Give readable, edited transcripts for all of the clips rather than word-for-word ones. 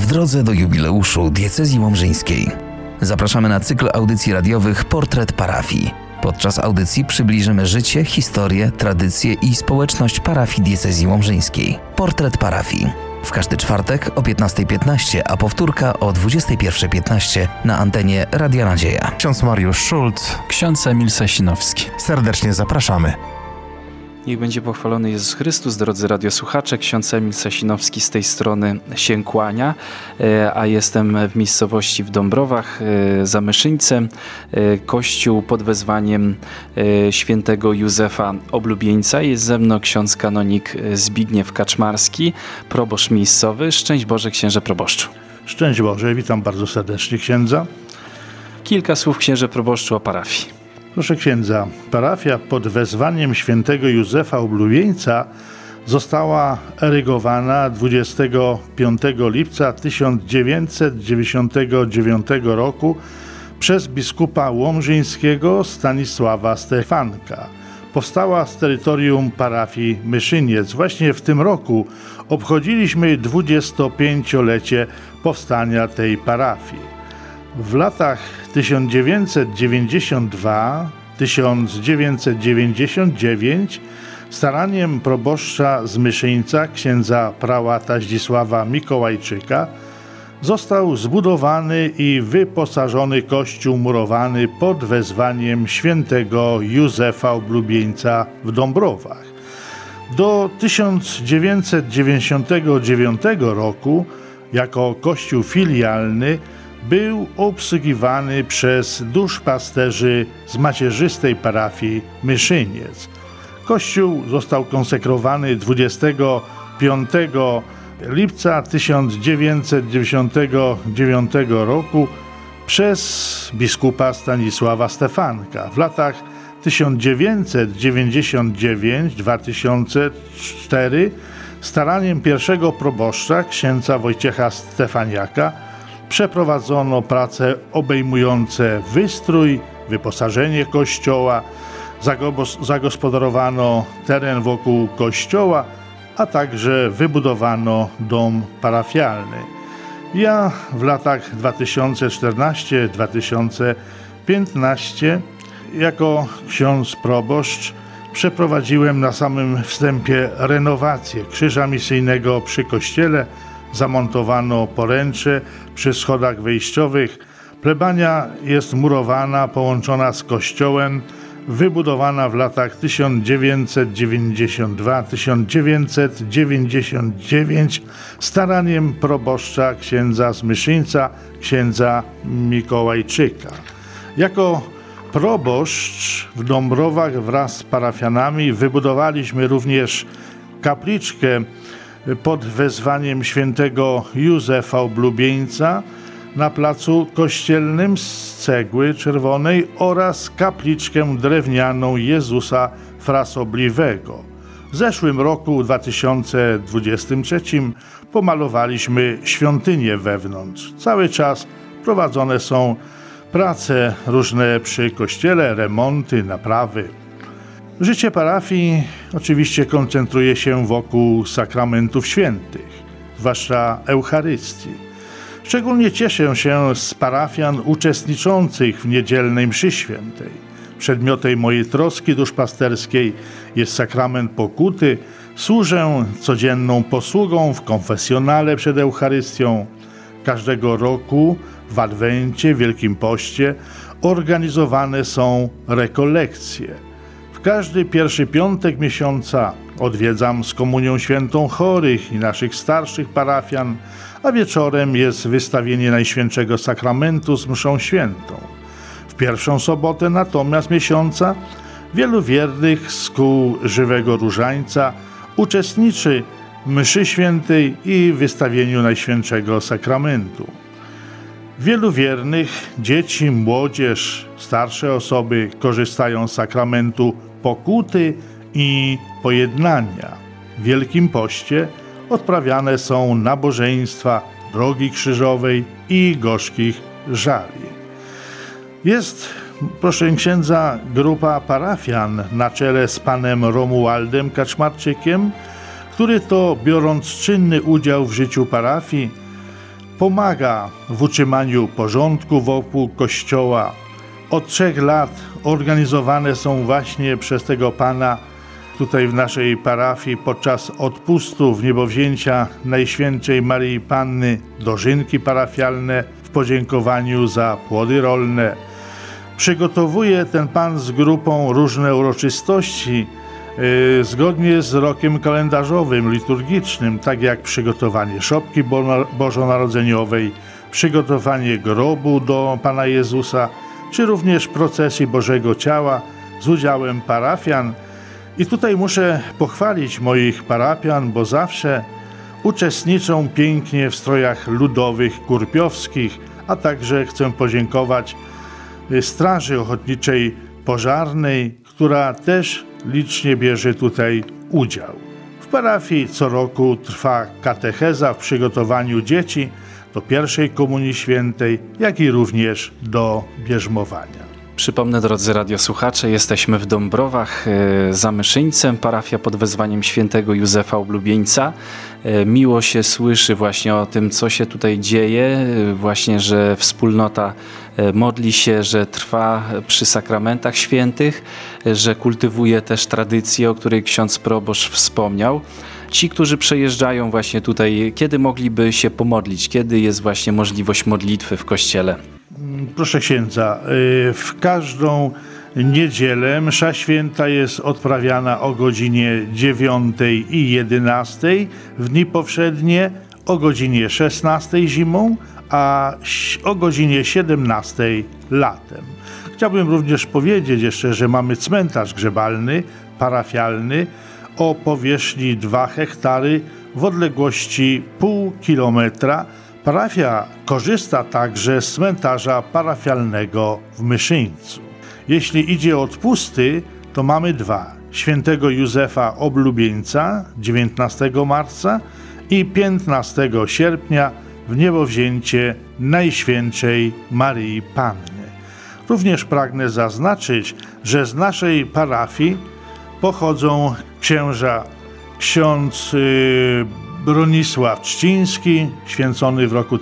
drodze do jubileuszu diecezji łomżyńskiej. Zapraszamy na cykl audycji radiowych Portret Parafii. Podczas audycji przybliżymy życie, historię, tradycje i społeczność parafii diecezji łomżyńskiej. Portret Parafii. W każdy czwartek o 15:15, a powtórka o 21:15 na antenie Radia Nadzieja. Ksiądz Mariusz Szulc, ksiądz Emil Sasinowski. Serdecznie zapraszamy. Niech będzie pochwalony Jezus Chrystus, drodzy radiosłuchacze. Ksiądz Emil Sasinowski z tej strony się kłania, a jestem w miejscowości w Dąbrowach, za Myszyńcem. Kościół pod wezwaniem świętego Józefa Oblubieńca. Jest ze mną ksiądz kanonik Zbigniew Kaczmarski, proboszcz miejscowy. Szczęść Boże, księże proboszczu. Szczęść Boże, witam bardzo serdecznie księdza. Kilka słów, księże proboszczu, o parafii. Proszę księdza, parafia pod wezwaniem świętego Józefa Oblubieńca została erygowana 25 lipca 1999 roku przez biskupa łomżyńskiego Stanisława Stefanka. Powstała z terytorium parafii Myszyniec. Właśnie w tym roku obchodziliśmy 25-lecie powstania tej parafii. W latach 1992-1999 staraniem proboszcza z Myszyńca, księdza prałata Zdzisława Mikołajczyka, został zbudowany i wyposażony kościół murowany pod wezwaniem świętego Józefa Oblubieńca w Dąbrowach. Do 1999 roku jako kościół filialny był obsługiwany przez duszpasterzy z macierzystej parafii Myszyniec. Kościół został konsekrowany 25 lipca 1999 roku przez biskupa Stanisława Stefanka. W latach 1999-2004 staraniem pierwszego proboszcza, księdza Wojciecha Stefaniaka, przeprowadzono prace obejmujące wystrój, wyposażenie kościoła, zagospodarowano teren wokół kościoła, a także wybudowano dom parafialny. Ja w latach 2014-2015 jako ksiądz proboszcz przeprowadziłem na samym wstępie renowację krzyża misyjnego przy kościele, zamontowano poręcze przy schodach wejściowych. Plebania jest murowana, połączona z kościołem, wybudowana w latach 1992-1999 staraniem proboszcza księdza z Myszyńca, księdza Mikołajczyka. Jako proboszcz w Dąbrowach wraz z parafianami wybudowaliśmy również kapliczkę pod wezwaniem świętego Józefa Oblubieńca na placu kościelnym z cegły czerwonej oraz kapliczkę drewnianą Jezusa Frasobliwego. W zeszłym roku, 2023, pomalowaliśmy świątynię wewnątrz. Cały czas prowadzone są prace różne przy kościele, remonty, naprawy. Życie parafii oczywiście koncentruje się wokół sakramentów świętych, zwłaszcza Eucharystii. Szczególnie cieszę się z parafian uczestniczących w niedzielnej mszy świętej. Przedmiotem mojej troski duszpasterskiej jest sakrament pokuty. Służę codzienną posługą w konfesjonale przed Eucharystią. Każdego roku w Adwencie, Wielkim Poście organizowane są rekolekcje. W każdy pierwszy piątek miesiąca odwiedzam z komunią świętą chorych i naszych starszych parafian, a wieczorem jest wystawienie Najświętszego Sakramentu z mszą świętą. W pierwszą sobotę natomiast miesiąca wielu wiernych z kół Żywego Różańca uczestniczy w mszy świętej i wystawieniu Najświętszego Sakramentu. Wielu wiernych, dzieci, młodzież, starsze osoby korzystają z sakramentu pokuty i pojednania. W Wielkim Poście odprawiane są nabożeństwa Drogi Krzyżowej i Gorzkich Żali. Jest, proszę księdza, grupa parafian na czele z panem Romualdem Kaczmarczykiem, który to, biorąc czynny udział w życiu parafii, pomaga w utrzymaniu porządku wokół kościoła. Od 3 lat organizowane są właśnie przez tego pana tutaj w naszej parafii podczas odpustu wniebowzięcia Najświętszej Maryi Panny dożynki parafialne w podziękowaniu za płody rolne. Przygotowuje ten pan z grupą różne uroczystości zgodnie z rokiem kalendarzowym, liturgicznym, tak jak przygotowanie szopki bożonarodzeniowej, przygotowanie grobu do Pana Jezusa, czy również procesji Bożego Ciała z udziałem parafian. I tutaj muszę pochwalić moich parafian, bo zawsze uczestniczą pięknie w strojach ludowych, kurpiowskich, a także chcę podziękować Straży Ochotniczej Pożarnej, która też licznie bierze tutaj udział. W parafii co roku trwa katecheza w przygotowaniu dzieci do pierwszej Komunii Świętej, jak i również do bierzmowania. Przypomnę, drodzy radiosłuchacze, jesteśmy w Dąbrowach, za Myszyńcem, parafia pod wezwaniem świętego Józefa Oblubieńca. Miło się słyszy właśnie o tym, co się tutaj dzieje, właśnie, że wspólnota modli się, że trwa przy sakramentach świętych, że kultywuje też tradycję, o której ksiądz proboszcz wspomniał. Ci, którzy przejeżdżają właśnie tutaj, kiedy mogliby się pomodlić? Kiedy jest właśnie możliwość modlitwy w kościele? Proszę księdza, w każdą niedzielę msza święta jest odprawiana o godzinie 9 i 11, w dni powszednie o godzinie 16 zimą, a o godzinie 17 latem. Chciałbym również powiedzieć jeszcze, że mamy cmentarz grzebalny, parafialny o powierzchni 2 hektary w odległości pół kilometra. Parafia korzysta także z cmentarza parafialnego w Myszyńcu. Jeśli idzie o odpusty, to mamy 2. Świętego Józefa Oblubieńca 19 marca i 15 sierpnia wniebowzięcie Najświętszej Maryi Panny. Również pragnę zaznaczyć, że z naszej parafii pochodzą ksiądz Bronisław Trzciński, święcony w roku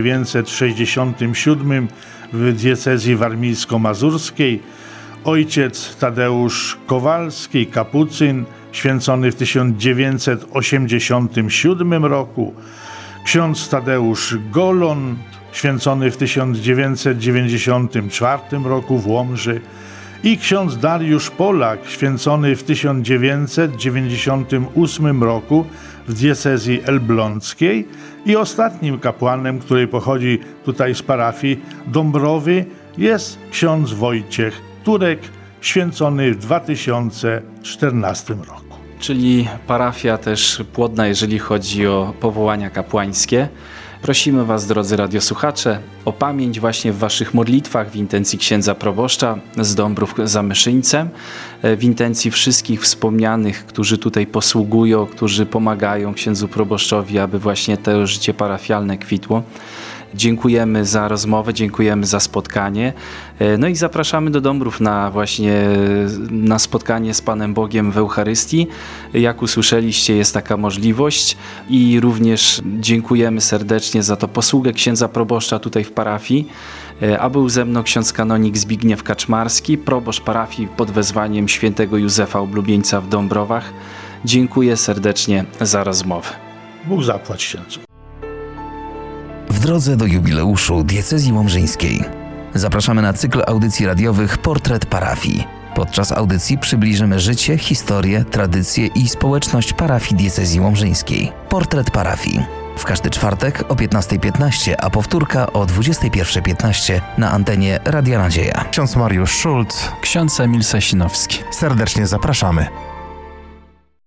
1967 w diecezji warmińsko-mazurskiej, ojciec Tadeusz Kowalski, kapucyn, święcony w 1987 roku, ksiądz Tadeusz Golon, święcony w 1994 roku w Łomży, i ksiądz Dariusz Polak, święcony w 1998 roku w diecezji elbląckiej, i ostatnim kapłanem, który pochodzi tutaj z parafii Dąbrowy, jest ksiądz Wojciech Turek, święcony w 2014 roku. Czyli parafia też płodna, jeżeli chodzi o powołania kapłańskie. Prosimy Was, drodzy radiosłuchacze, o pamięć właśnie w Waszych modlitwach w intencji księdza proboszcza z Dąbrów za Myszyńcem, w intencji wszystkich wspomnianych, którzy tutaj posługują, którzy pomagają księdzu proboszczowi, aby właśnie to życie parafialne kwitło. Dziękujemy za rozmowę, dziękujemy za spotkanie. No i zapraszamy do Dąbrów na spotkanie z Panem Bogiem w Eucharystii. Jak usłyszeliście, jest taka możliwość i również dziękujemy serdecznie za to posługę księdza proboszcza tutaj w parafii. A był ze mną ksiądz kanonik Zbigniew Kaczmarski, proboszcz parafii pod wezwaniem świętego Józefa Oblubieńca w Dąbrowach. Dziękuję serdecznie za rozmowę. Bóg zapłać księdzu. W drodze do jubileuszu diecezji łomżyńskiej zapraszamy na cykl audycji radiowych Portret Parafii. Podczas audycji przybliżymy życie, historię, tradycje i społeczność parafii diecezji łomżyńskiej. Portret Parafii. W każdy czwartek o 15:15, a powtórka o 21:15 na antenie Radia Nadzieja. Ksiądz Mariusz Szulc. Ksiądz Emil Sasinowski. Serdecznie zapraszamy.